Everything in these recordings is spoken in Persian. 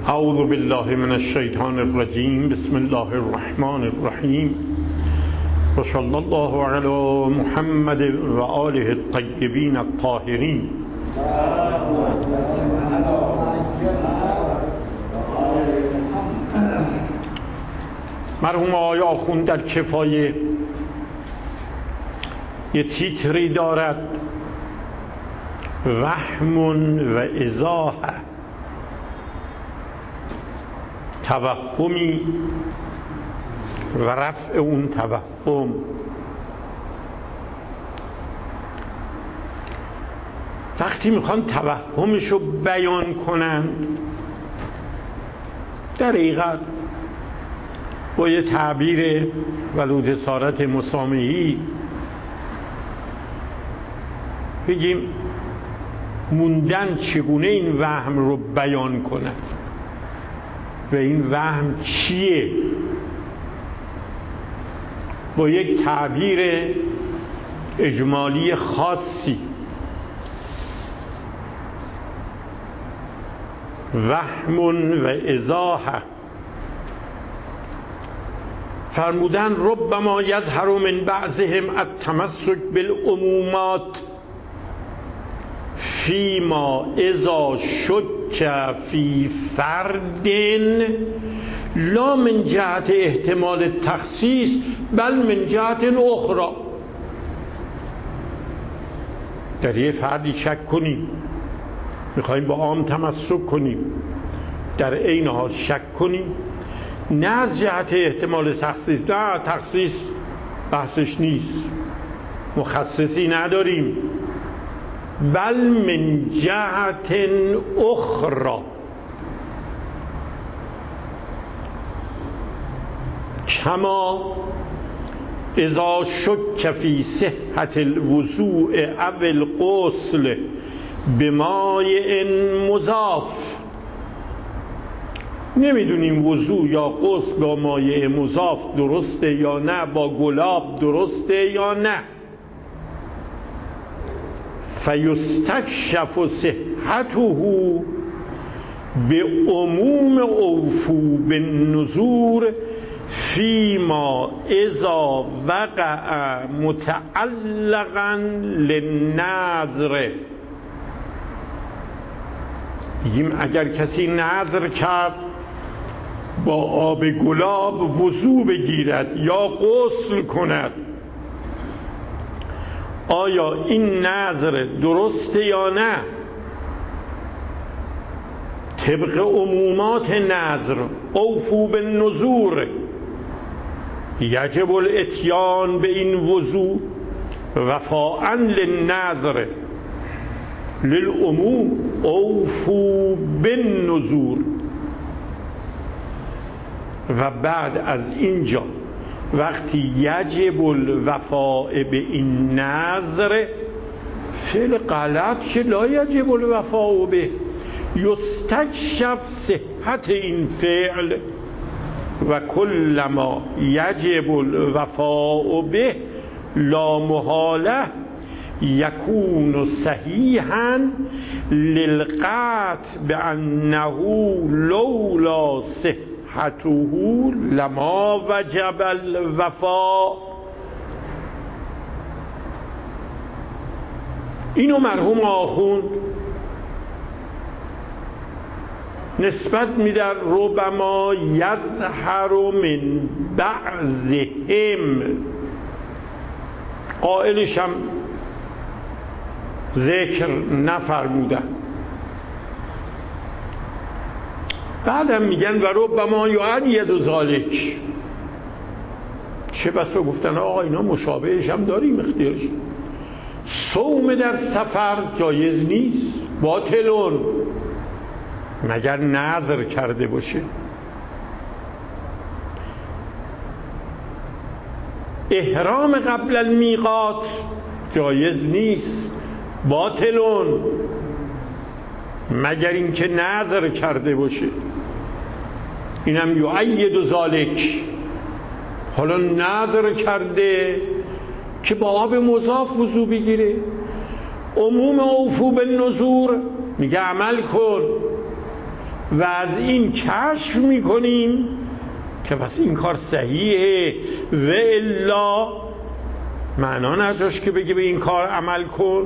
اعوذ بالله من الشیطان الرجیم. بسم الله الرحمن الرحیم و صلی الله علی محمد و آله الطیبین الطاهرین. مرحوم آقای آخوند در کفایه یه تیتری دارد: وهم و ایضاح، توهمی و رفع اون توهم. وقتی میخوان توهمش رو بیان کنند، در حقیقت با یه تعبیر ولو جسارت مسامحی بگیم موندن چگونه این وهم رو بیان کنه و این وهم چیه. با یک تعبیر اجمالی خاصی، وهم و ایضاح، فرمودن ربما یظهر من بعضهم التمسک بالعمومات فیما اذا شک فی فرد لا من جهت احتمال التخصیص بل من جهت اخرى. در یه فردی شک کنیم، میخواییم با عام تمسک کنیم، در عین حال شک کنیم، نه از جهت احتمال تخصیص، نه تخصیص بحثش نیست، مخصصی نداریم، بل من جهت اخرى، کما اذا شک فی صحت الوضوء او الغسل بماء مضاف. نمیدونیم وضوء یا غسل با مایع مضاف درسته یا نه، با گلاب درسته یا نه، فیستکشف صحته بعموم اوفو بالنذور فیما اذا وقع متعلقا للنذر. بگیم اگر کسی نذر کرد با آب گلاب وضو بگیرد یا غسل کند، آیا این نذر درسته یا نه؟ طبق عمومات نذر اوفو بالنذور یجب الاتیان به این وضو وفاء للنذر للعموم اوفو بالنذور. و بعد از اینجا وقتی یجب الوفاء به این نذر، فعل غلط که لا یجب الوفاء به، یستکشف صحت این فعل و کلما یجب الوفاء به لا محاله یکون صحیحا للقطع بانه لولا صحته لما وجب الوفاء. اینو مرحوم آخوند نسبت میدن ربما یظهر من بعضهم، قائلش هم ذکر نفرمودن. بعدم میگن و ربما یؤید ذالک، چه بسا گفتن آقا اینا مشابهش هم داریم اختیارش. صوم در سفر جایز نیست، باطلون، مگر نذر کرده باشه. احرام قبل المیقات جایز نیست، باطلون، مگر اینکه نذر کرده باشه. اینم یؤید ذالک، حالا نذر کرده که با آب مضاف وضو بگیره. عموم اوفو بالنذور میگه عمل کن، و از این کشف میکنیم که پس این کار صحیحه و الا معنا نداشت که بگه به این کار عمل کن.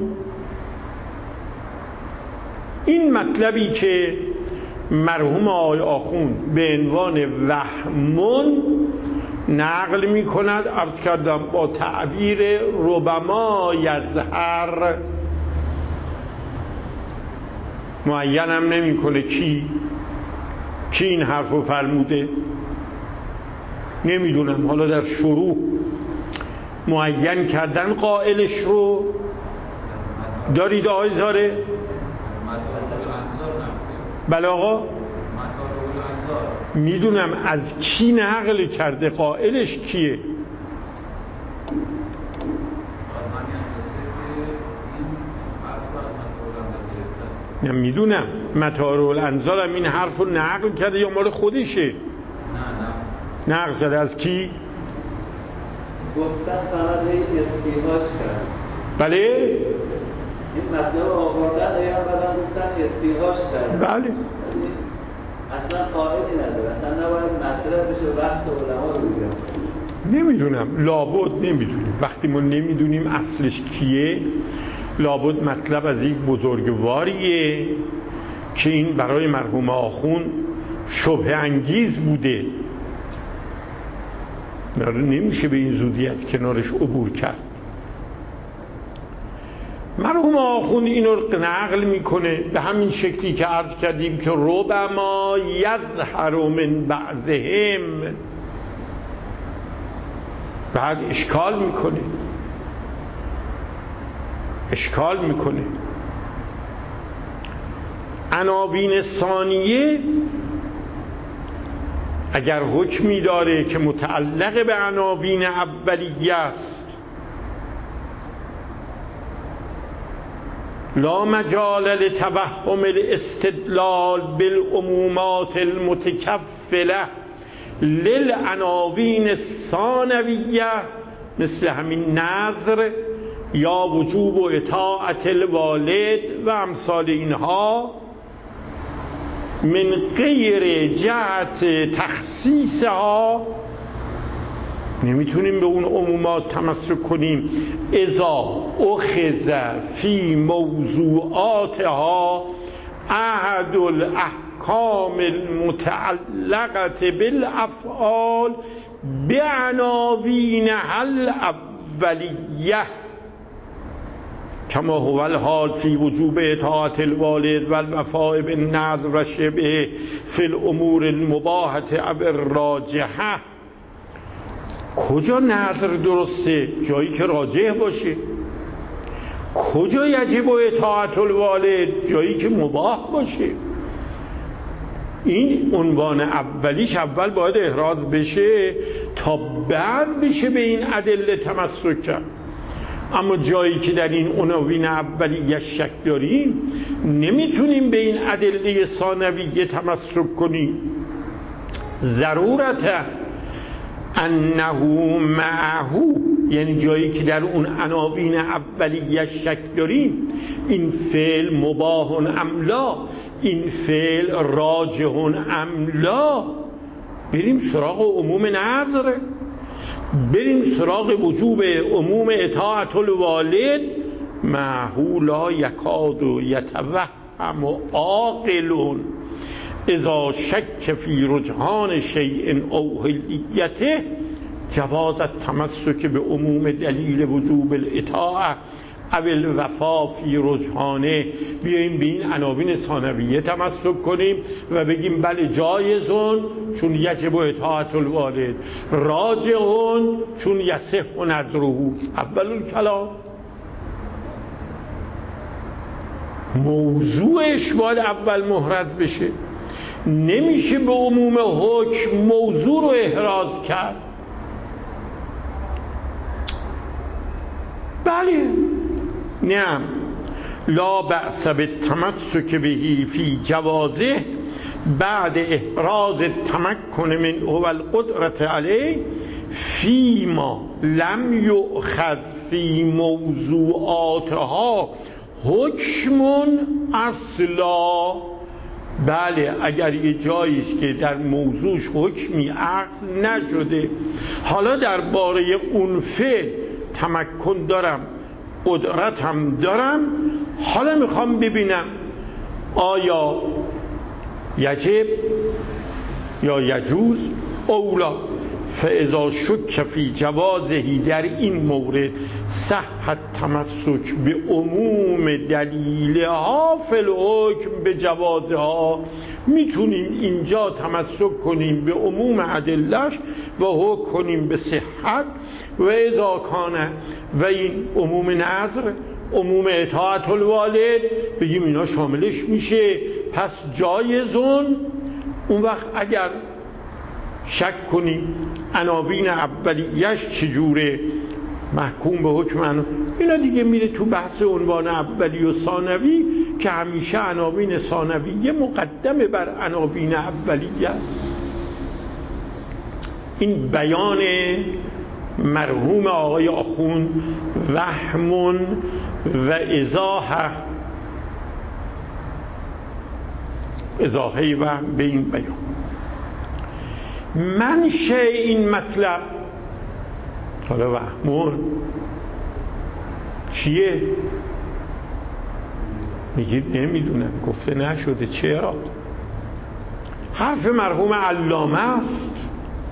این مطلبی که مرحوم آقای آخوند به عنوان وهمون نقل می کند، عرض کردم با تعبیر ربما یظهر، معینم نمی کنه کی این حرفو فرموده، نمیدونم. حالا در شروع معین کردن قائلش رو دارید آقای زاره؟ بله آقا میدونم. از کی نقل کرده؟ قائلش کیه؟ میدونم مطار الانظار هم این حرف رو نقل کرده یا مال خودشه؟ نه نقل کرده. از کی؟ گفتن فقط استیهاش کرد. بله این مطلب آوردن یا بعدم گفتن استیهاش کرد. بله اصلا قائلی نداره، اصلا نباید مطلب بشه وقت علما رو بگم. نمیدونم، لابد نمیدونیم. وقتی ما نمیدونیم اصلش کیه، لابد مطلب از یک بزرگواریه که این برای مرحوم آخوند شبه انگیز بوده، نمیشه به این زودی از کنارش عبور کرد. مرحوم آخوند اینو نقل میکنه به همین شکلی که عرض کردیم که ربما یظهر من بعضهم، بعد اشکال میکنه. عناوین ثانیه اگر حکمی داره که متعلق به عناوین اولیه است، لا مجال لتوهم الاستدلال بالعمومات المتکفله للعناوین الثانویه، مثل همین نظر یا وجوب و اطاعت الوالد و امثال اینها، من غیر جهت تخصیصها، نمیتونیم به اون عمومات تمسک کنیم اذا اخذ فی موضوعاتها احد الاحکام المتعلقه بالافعال بعناوینها الاولیه، کما هو الحال فی وجوب اطاعت الوالد و الوفاء بالنذر و شبه فی الامور المباحه او الراجحه. کجا نظر درسته؟ جایی که راجح باشه. کجا یجب اطاعت الوالد؟ جایی که مباح باشه. این عنوان اولیش اول باید احراز بشه تا بعد بشه به این ادله تمسک کرد. اما جایی که در این عناوین اولیه شک داریم، نمیتونیم به این ادله ثانویه تمسک کنیم. ضرورت انه معه، یعنی جایی که در اون عناوین اولیه شک داریم، این فعل مباح ام لا، این فعل راجح ام لا، بریم سراغ عموم نظر، بریم سراغ وجوب عموم اطاعت الوالد. معه لا یکاد یتوهم عاقل اذا شک فی رجحان شیء او حلیته جواز التمسک به عموم دلیل وجوب الاطاعه او الوفا فی رجحانه. بیاییم به این عناوین ثانویه تمسک کنیم و بگیم بله جایزون چون یجب اطاعت الوالد، راجعون چون یصح نظره. اول الکلام موضوعش باید اول محرز بشه. نمیشه به عموم حکم موضوع رو احراز کرد. بله نعم، لا بأس بالتمسک بهی فی جوازه بعد احراز التمکن من هو القدرت علیه فیما لم یؤخذ فی موضوعاتها حکم اصلا. بله اگر یه جایی است که در موضوعش حکمی اخذ نشده، حالا درباره اون فعل تمکن دارم، قدرت هم دارم، حالا میخوام ببینم آیا یجب یا یجوز اولا، فاذا شک فی جوازه، در این مورد صح التمسک به عموم دلیلها فی الحکم به جوازها، میتونیم اینجا تمسک کنیم به عموم ادلش و حکم کنیم به صحت. و اذا کان، و این عموم نظر، عموم اطاعت الوالد، بگیم اینا شاملش میشه، پس جایزون. اون وقت اگر شک کنیم عناوین اولیش چجوره، محکوم به حکم اینا دیگه میره تو بحث عنوان اولی و ثانوی که همیشه عناوین ثانویه مقدمه بر عناوین اولیه است. این بیان مرحوم آقای آخوند وهمون و اضاحه وهم به این بیان. منشأ این مطلب، حالا وهمون چیه؟ میگید نمیدونم، گفته نشده. چرا؟ حرف مرحوم علامه است.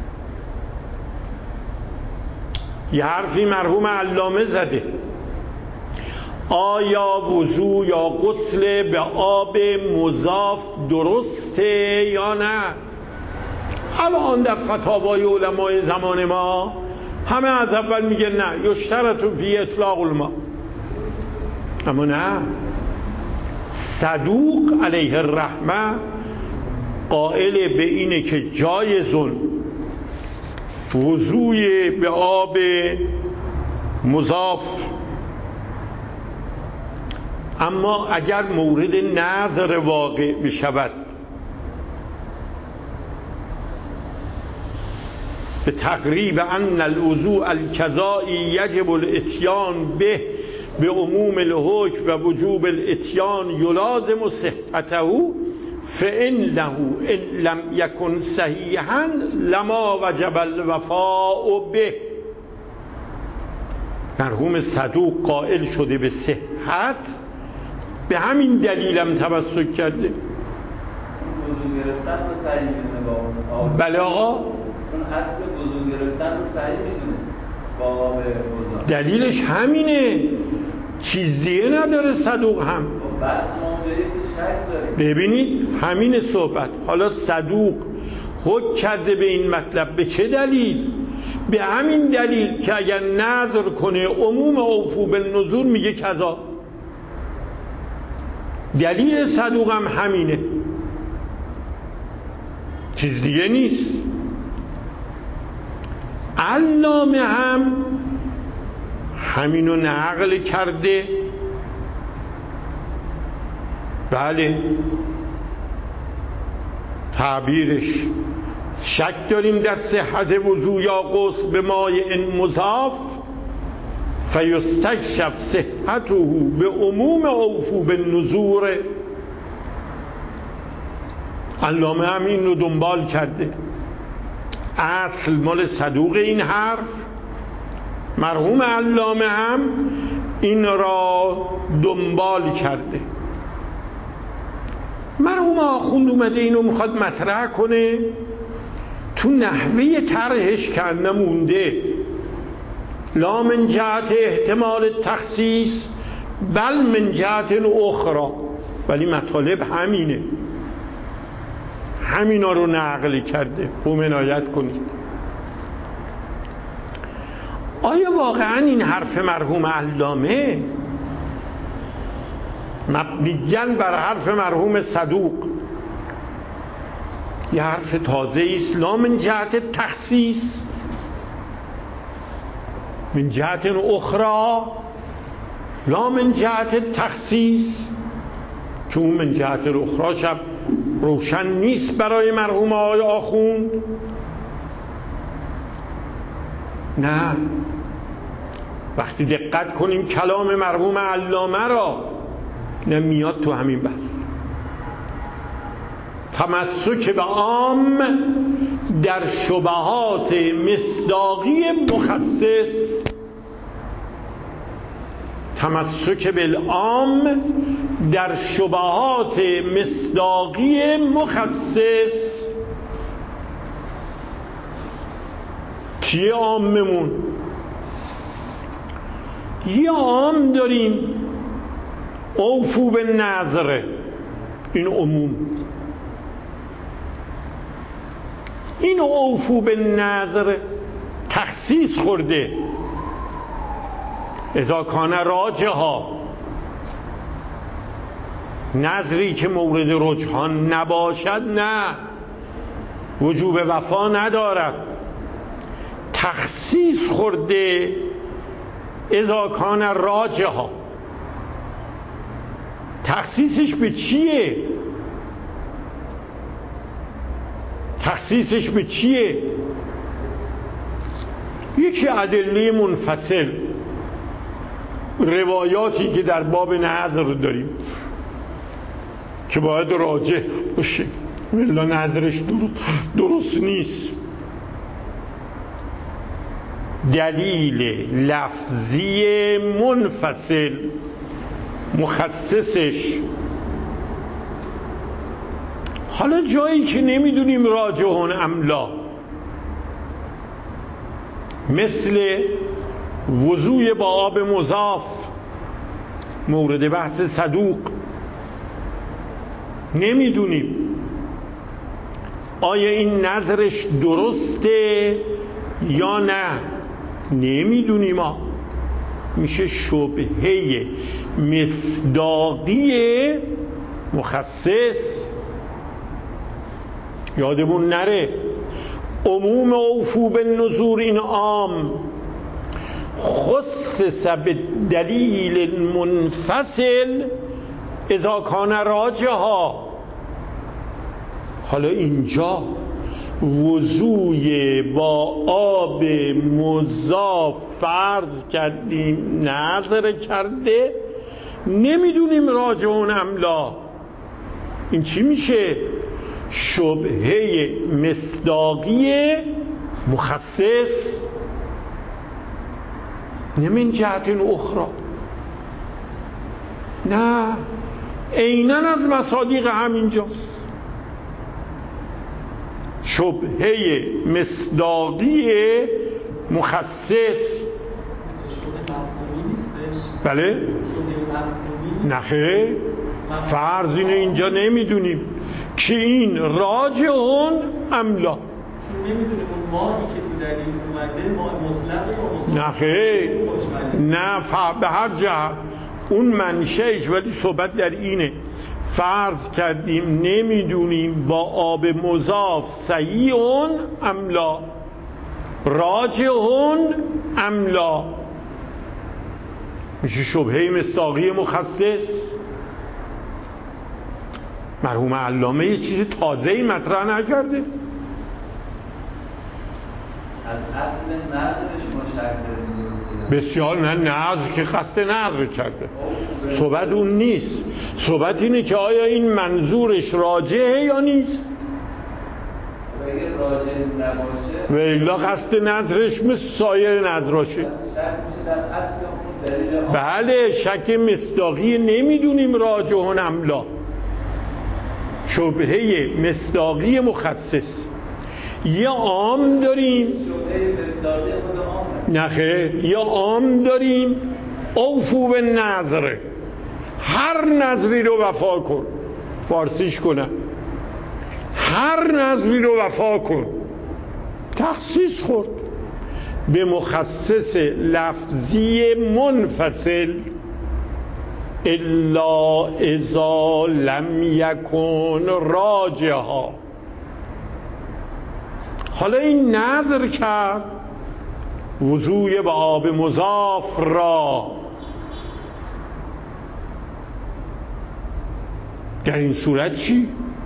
یه حرفی مرحوم علامه زده، آیا وضو یا غسل به آب مضاف درسته یا نه؟ الان در فتاوای علمای زمان ما همه از اول میگه نه، یشترط فی اطلاق الماء. اما نه، صدوق علیه الرحمه قائل به اینه که جایزون وضوی به آب مضاف، اما اگر مورد نظر واقع بشود به تقریب ان الوضوء القضائی یجب الاتیان به عموم الحکم و وجوب الاتیان یلازم صحته، فانه ان لم یکن صحیحا لما وجب الوفاء به. مرحوم صدوق قائل شده به صحت، به همین دلیلم تمسک کرده. وضو گرفتن رو صحیح میدونه. بله آقا، چون اصل وضو گرفتن رو صحیح میدونست با آب مضاف، دلیلش همینه، چیز دیگه نداره. صدوق هم بس ما اونجایی که شک داریم. ببینید همین صحبت. حالا صدوق حکم کرده به این مطلب به چه دلیل؟ به همین دلیل که اگر نظر کنه عموم اوفو بالنذور میگه کذا. دلیل صدوق هم همینه، چیز دیگه نیست. علامه هم همینو نقل کرده. بله تعبیرش شک داریم در صحت وضو یا غسل به مایع مضاف فیستکشف صحته به عموم اوفو بالنذور. علامه هم این رو دنبال کرده. اصل مال صدوق این حرف، مرحوم علامه هم این را دنبال کرده. مرحوم آخوند اومده اینو میخواد مطرح کنه، تو نحوه طرحش که نمونده لا من جهت احتمال تخصیص بل من جهت اخرى، ولی مطالب همینه، همینا رو نقل کرده. خوب عنایت کنید. آیا واقعا این حرف مرحوم علامه مبنیاً بر حرف مرحوم صدوق یه حرف تازه است؟ لا من جهت تخصیص من جهت اخرى، لا من جهت تخصیص، چون من جهت اخرى شب روشن نیست برای مرحوم آقای آخوند. نه، وقتی دقت کنیم کلام مرحوم علامه را، نه میاد تو همین بحث. تمسک به عام در شبهات مصداقی مخصص. تمسک بالعام در شبهات مصداقی مخصص. چیه عاممون؟ یه عام داریم اوفو به نظره، این عموم. این اوفو به نظر تخصیص خورده، اذا کان راجحا، نظری که مورد رجحان نباشد نه، وجوب وفا ندارد. تخصیص خورده اذا کان راجحا. تخصیصش به چیه؟ تخصیصش به چیه؟ یکی ادله منفصل، روایاتی که در باب نظر داریم که باید راجح باشه، ولی نظرش درست نیست. دلیل لفظی منفصل مخصصش. حالا جایی که نمیدونیم راجحون املا، مثل وضوء با آب مضاف مورد بحث صدوق، نمیدونیم آیا این نظرش درسته یا نه، نمیدونیم. میشه شبهه مصداقی مخصص. یادمون نره عموم اوفو بالنذور این عام خصص بالدلیل منفصل اذا کان راجحا. حالا اینجا وضوء با آب مضاف فرض کردیم، نظر کرده، نمیدونیم راجحون املا. این چی میشه؟ شبهه مصداقی مخصص. نمین جهت اخرى، نه، عیناً از مصادیق همینجاست. شبهه مصداقی مخصص. شبهه مفهومی نیستش؟ بله؟ شبهه مفهومی؟ نخیر، فرض اینه اینجا نمیدونیم که این راجحون املا، چون نمیدونیم اون ماهی که تو دلیل اومده ماه مطلقه یا مصادیق. نخیر، نه، به هر جهت اون منشأش، ولی صحبت در اینه فرض کردیم نمیدونیم با آب مضاف صحیحون املا، راجحون املا، میشه شبهه مصداقی مخصص. مرحوم علامه یه چیز تازه‌ای مطرح نکرده. از اصل نظرش مشتق داریم. بسیار، نه، نظر که قصد نظر کرده، صحبت اون نیست. صحبت اینه که آیا این منظورش راجحه یا نیست. اگه راجح نباشه و الا قصد نظرش مثل سایر نظراشه. شک میشه در اصل اون دلیل. بله، شک مصداقی نمیدونیم راجحون املا. شبهه مصداقی مخصص. یه عام داریم، شبهه مصداقی خود عامه. نخیر، یه عام داریم اوفو به نظره، هر نظری رو وفا کن. فارسیش کنم، هر نظری رو وفا کن. تخصیص خورد به مخصص لفظی منفصل الا اذا لم یکن راجحا. حالا این نظر کرد وضوء با آب مضاف را، در این صورت چی؟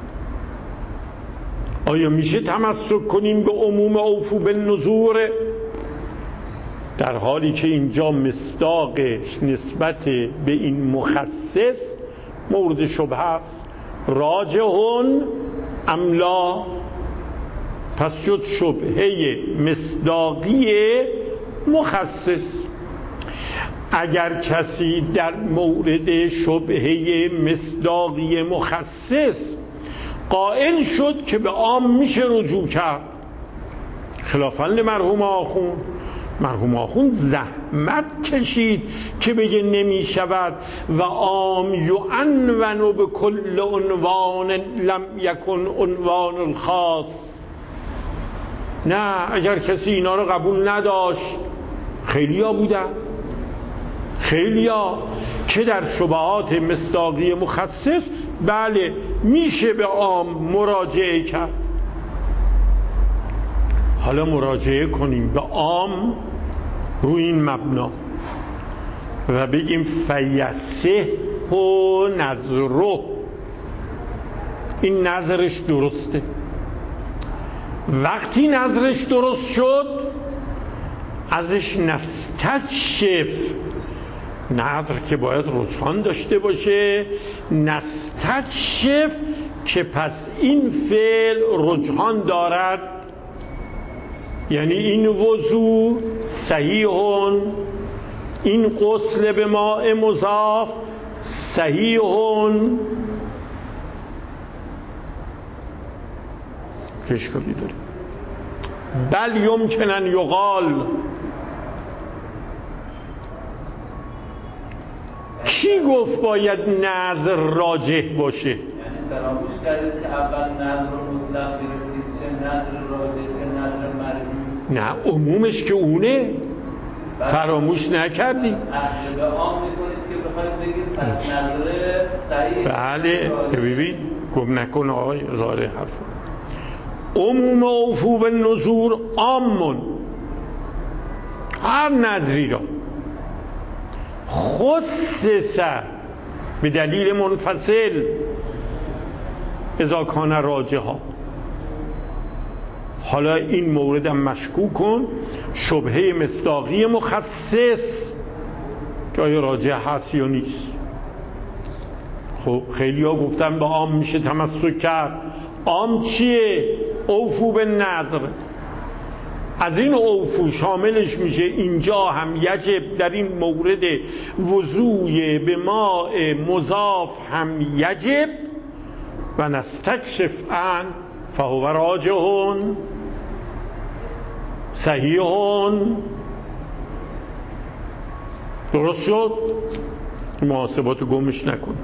آیا میشه تمسک کنیم به عموم اوفو بالنذور، در حالی که اینجا مصداقش نسبت به این مخصص مورد شبهه است؟ راجحون املا، پس شد شبهه مصداقی مخصص. اگر کسی در مورد شبهه مصداقی مخصص قائل شد که به عام میشه رجوع کرد، خلافاً مرحوم آخوند، مرحوم آخوند زحمت کشید که بگه نمی شود و عام یعنون به کل عنوان لم یکن عنوان الخاص. نه، اگر کسی اینا رو قبول نداشت، خیلیا بودن، خیلیا که در شبهات مصداقی مخصص بله میشه به عام مراجعه کرد. حالا مراجعه کنیم به عام روی این مبنا و بگیم فیصح و نظره، این نظرش درسته. وقتی نظرش درست شد ازش نستکشف، نظر که باید رجحان داشته باشه، نستکشف که پس این فعل رجحان دارد، یعنی این وضوء صحیحون، این غسل به ماء مضاف صحیحون. چه اشکالی داره؟ بل یمکن ان یقال، کی گفت باید نظر راجح باشه؟ یعنی فراموش کردید که اول نظر مطلق گرفتید، چه نظر راجح چه نظر مرجوح. نه، عمومش که اونه، فراموش نکردی. اصل به عام میکنید که بخواید بگید پس نظر صحیح. بله، ببین گم نکن آقای ظاهر حرف. عموم اوفو به نذور عامون، هر نظری را خصص به دلیل منفصل اذا کان راجحا. حالا این موردم مشکوک کن، شبهه مصداقی مخصص که آیا راجح هست یا نیست. خب خیلی ها گفتن به عام میشه تمسک کرد. عام چیه؟ اوفو به نظر. از این اوفو شاملش میشه اینجا هم یجب، در این مورد وضوء به ماء مضاف هم یجب و نستکشف ان فهو راجحون صحیحون. درست شد؟ محاسباتو گمش نکن.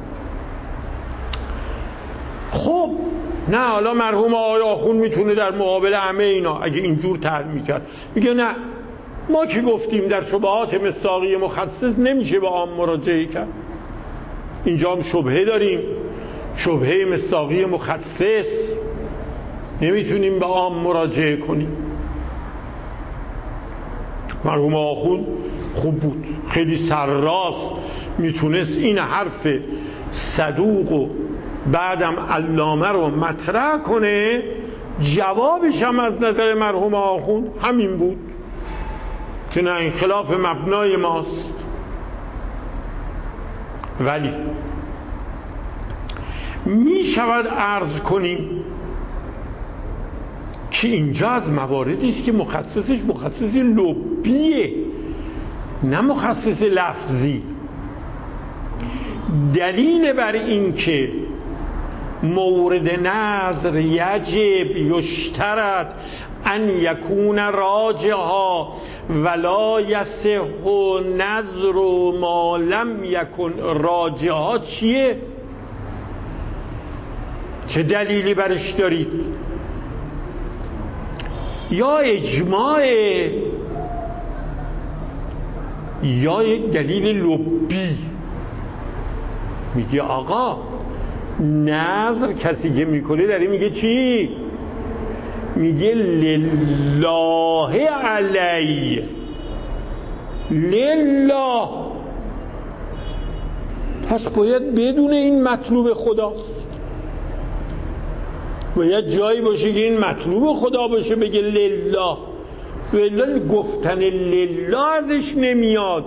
خب نه، حالا مرحوم آقای آخوند میتونه در مقابل همه اینا اگه اینجور طرح میکرد میگه نه، ما که گفتیم در شبهات مصداقی مخصص نمیشه به عام مراجعه کرد، اینجا هم شبهه داریم، شبهه مصداقی مخصص، نمیتونیم به عام مراجعه کنیم. مرحوم آخوند خوب بود، خیلی سرراست میتونست این حرف صدوق و بعدم علامه رو مطرح کنه. جوابش هم از نظر مرحوم آخوند همین بود که نه، این خلاف مبنای ماست. ولی می شود عرض کنیم که اینجا از مواردی است که مخصصش مخصص لبیه، نه مخصص لفظی. دلیل بر این که مورد نظر یجب یشترط ان یکون راجحا ولا یصح نظر ما لم یکن راجحا چیه؟ چه دلیلی برش دارید؟ یا اجماع یا یک دلیل لبی. میگه آقا نظر کسی که میکنه داره میگه چی؟ میگه لله علی، لله، پس باید بدون این مطلوب خداست، باید جایی باشه که این مطلوب خدا باشه بگه لله، ولی گفتن لله ازش نمیاد.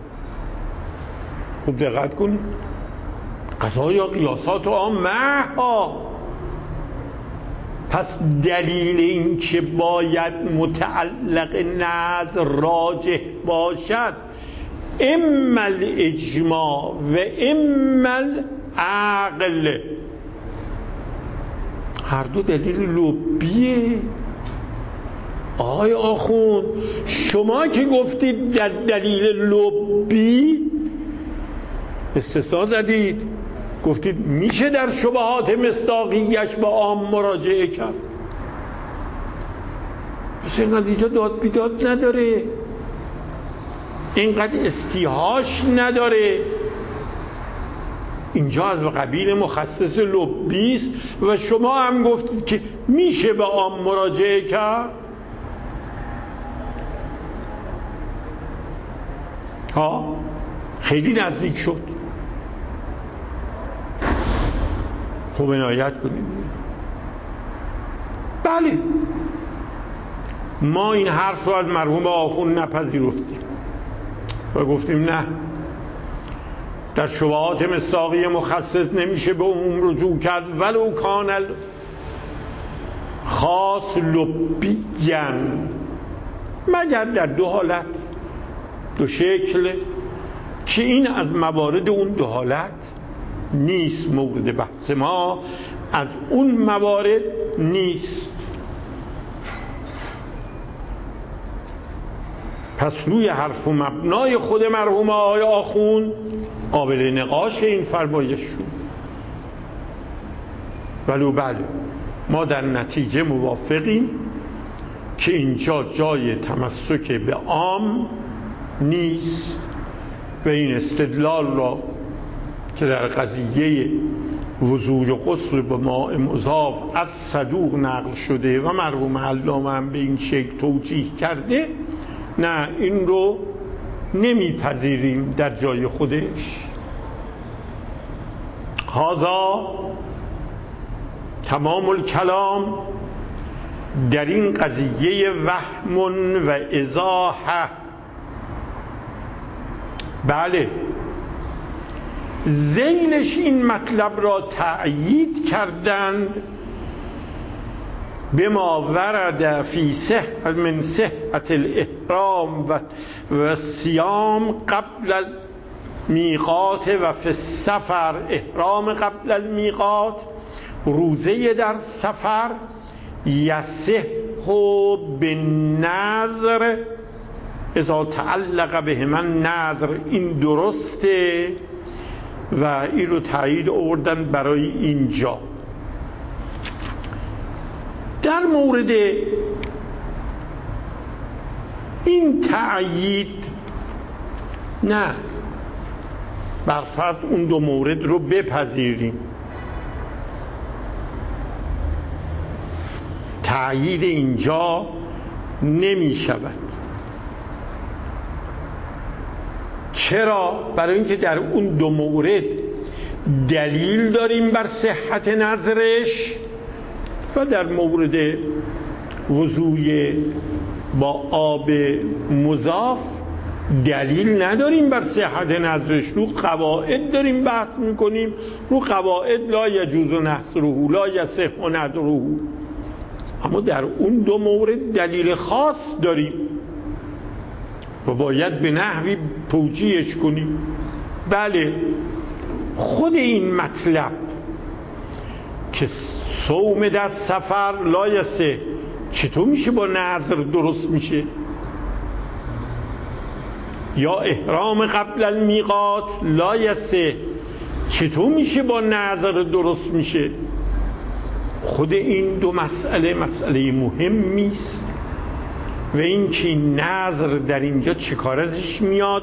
خوب دقت کنید، قضا یا قیاسات عامه ها پس دلیل این که باید متعلق نظر راجح باشد اما الاجماع و اما العقل، هر دو دلیل لبیه. آقای آخوند شما که گفتید در دلیل لبی استثناء زدید، گفتید میشه در شبهات مصداقیش به عام مراجعه کرد، پس اینقدر اینجا داد بیداد نداره، اینقدر استیحاش نداره، اینجا از قبیل مخصص لبی است و شما هم گفتید که میشه به عام مراجعه کرد. ها خیلی نزدیک شد. خوب عنایت کنید. بله ما این حرف رو از مرحوم آخوند نپذیرفتیم و گفتیم نه، در شبهات مصداقی مخصص نمیشه به عموم رجوع کرد ولو کان خاص لبیان، مگر در دو حالت، دو شکل که این از موارد اون دو حالت نیست. مورد بحث ما از اون موارد نیست. پس روی حرف و مبنای خود مرحوم آقای آخوند قابل نقاش این فرمایش شد. ولو بله ما در نتیجه موافقیم که اینجا جای تمسک به عام نیست و این استدلال را که در قضیه وضوء غسل به ماء مضاف از صدوق نقل شده و مرحوم علامه هم به این شکل توجیه کرده، نه این رو نمیپذیریم در جای خودش. هذا تمام الکلام در این قضیه وهم و ازاحه. بله ذیلش این مطلب را تأیید کردند بما ورد فی صحة من صحة الاحرام و صیام قبل المیقات و فی السفر، احرام قبل المیقات، روزه در سفر، یصح بالنذر اذا تعلق بهما النذر، این درسته و این رو تایید آوردن برای اینجا. در مورد این تأیید نه، برفرض اون دو مورد رو بپذیریم، تأیید اینجا نمی شود. چرا؟ برای اینکه در اون دو مورد دلیل داریم بر صحت نظرش و در مورد وضوء با آب مضاف دلیل نداریم بر صحت نظرش. رو قواعد داریم بحث میکنیم، رو قواعد لا یجوز نحصره لا یصح نظره، اما در اون دو مورد دلیل خاص داریم و باید به نحوی توجیهش کنیم. بله خود این مطلب که صوم در سفر لا یصح چطور میشه با نظر درست میشه، یا احرام قبل المیقات لا یصح چطور میشه با نظر درست میشه؟ خود این دو مسئله مسئله مهمی است و این که نظر در اینجا چه کار ازش میاد،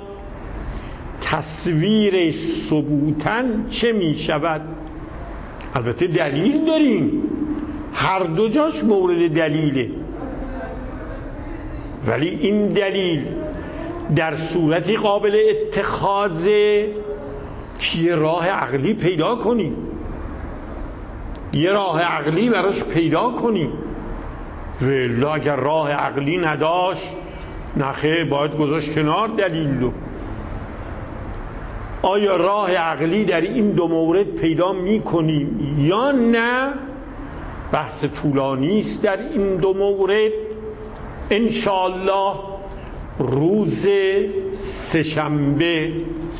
تصویر ثبوتن چه میشود. البته دلیل داریم، هر دو جاش مورد دلیله، ولی این دلیل در صورتی قابل اتخاذه که یه راه عقلی پیدا کنیم، یه راه عقلی براش پیدا کنیم. والا اگر راه عقلی نداشت نخیر باید گذاشت کنار دلیل رو. آیا راه عقلی در این دو مورد پیدا می کنیم یا نه؟ بحث طولانی است در این دو مورد. انشاءالله روز سه‌شنبه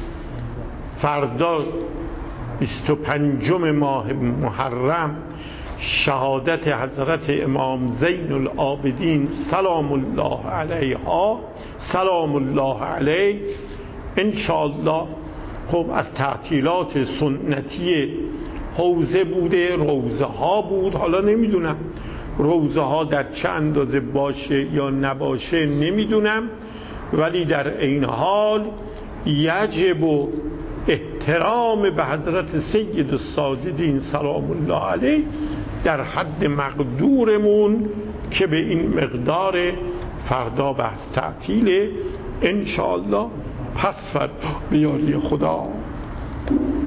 فردا 25 ماه محرم شهادت حضرت امام زین العابدین سلام الله علیها سلام الله علیه انشاءالله. خب از تعطیلات سنتی حوزه بوده، روزه ها بود. حالا نمیدونم روزه ها در چه اندازه باشه یا نباشه نمیدونم، ولی در این حال یجب احترام به حضرت سید الساجدین سلام الله علیه در حد مقدورمون که به این مقدار. فردا بحث تعطیله انشاءالله. پس فردا به یاری خدا.